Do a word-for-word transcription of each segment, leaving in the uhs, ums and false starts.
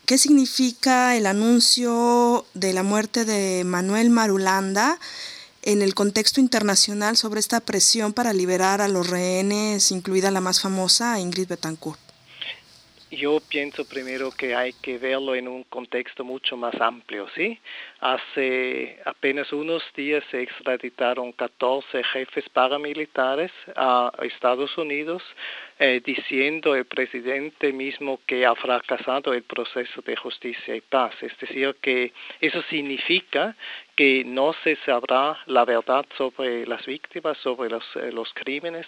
¿qué significa el anuncio de la muerte de Manuel Marulanda en el contexto internacional sobre esta presión para liberar a los rehenes, incluida la más famosa, Ingrid Betancourt? Yo pienso primero que hay que verlo en un contexto mucho más amplio, ¿sí? Hace apenas unos días se extraditaron catorce jefes paramilitares a Estados Unidos, eh, diciendo el presidente mismo que ha fracasado el proceso de justicia y paz. Es decir, que eso significa que no se sabrá la verdad sobre las víctimas, sobre los, eh, los crímenes.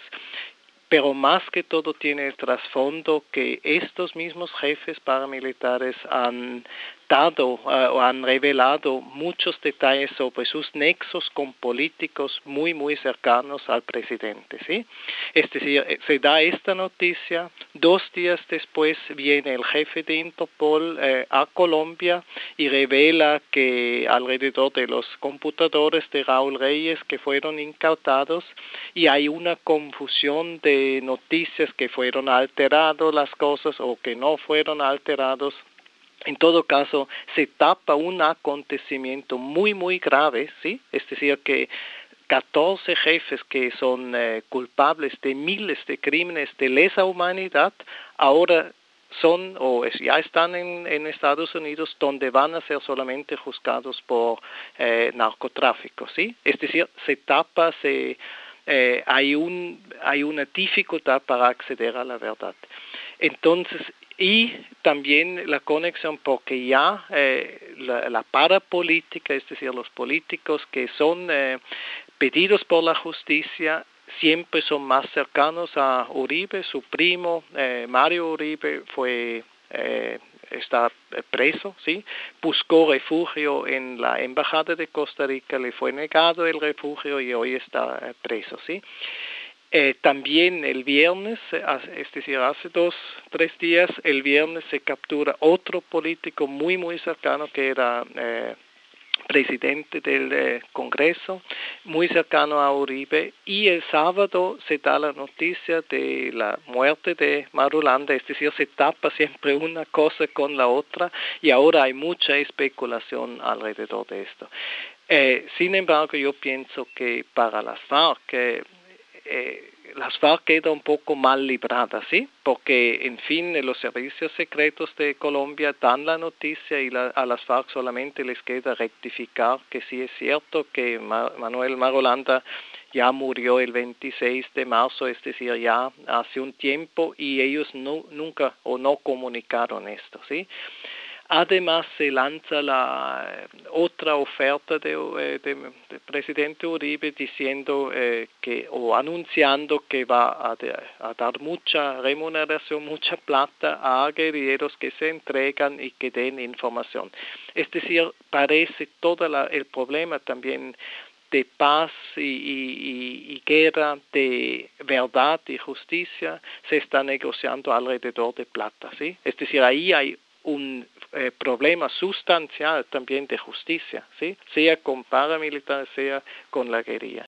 Pero más que todo tiene el trasfondo que estos mismos jefes paramilitares han dado uh, o han revelado muchos detalles sobre sus nexos con políticos muy, muy cercanos al presidente, ¿sí? Es decir, se da esta noticia, dos días después viene el jefe de Interpol eh, a Colombia y revela que alrededor de los computadores de Raúl Reyes que fueron incautados y hay una confusión de noticias que fueron alteradas las cosas o que no fueron alterados. En todo caso, se tapa un acontecimiento muy, muy grave, ¿sí? Es decir, que catorce jefes que son eh, culpables de miles de crímenes de lesa humanidad, ahora son o ya están en, en Estados Unidos, donde van a ser solamente juzgados por eh, narcotráfico, ¿sí? Es decir, se tapa, se, eh, hay, un, hay una dificultad para acceder a la verdad. Entonces, y también la conexión porque ya eh, la, la parapolítica, es decir, los políticos que son eh, pedidos por la justicia, siempre son más cercanos a Uribe. Su primo, eh, Mario Uribe, fue eh, está preso, ¿sí? Buscó refugio en la embajada de Costa Rica, le fue negado el refugio y hoy está eh, preso, ¿sí? Eh, también el viernes, es decir, hace dos, tres días, el viernes se captura otro político muy, muy cercano que era eh, presidente del eh, Congreso, muy cercano a Uribe, y el sábado se da la noticia de la muerte de Marulanda, es decir, se tapa siempre una cosa con la otra, y ahora hay mucha especulación alrededor de esto. Eh, sin embargo, yo pienso que para las FARC, eh, Eh, las FARC queda un poco mal libradas, ¿sí? Porque, en fin, los servicios secretos de Colombia dan la noticia y la, a las FARC solamente les queda rectificar que sí es cierto que Ma- Manuel Marulanda ya murió el veintiséis de marzo, es decir, ya hace un tiempo, y ellos no, nunca o no comunicaron esto, ¿sí? Además, se lanza la otra oferta del de, de, de presidente Uribe diciendo eh, que o anunciando que va a, de, a dar mucha remuneración, mucha plata a guerrilleros que se entregan y que den información. Es decir, parece todo la, el problema también de paz y, y, y guerra, de verdad y justicia, se está negociando alrededor de plata, ¿sí? Es decir, ahí hay un eh, problema sustancial también de justicia, ¿sí? Sea con paramilitares, sea con la guerrilla.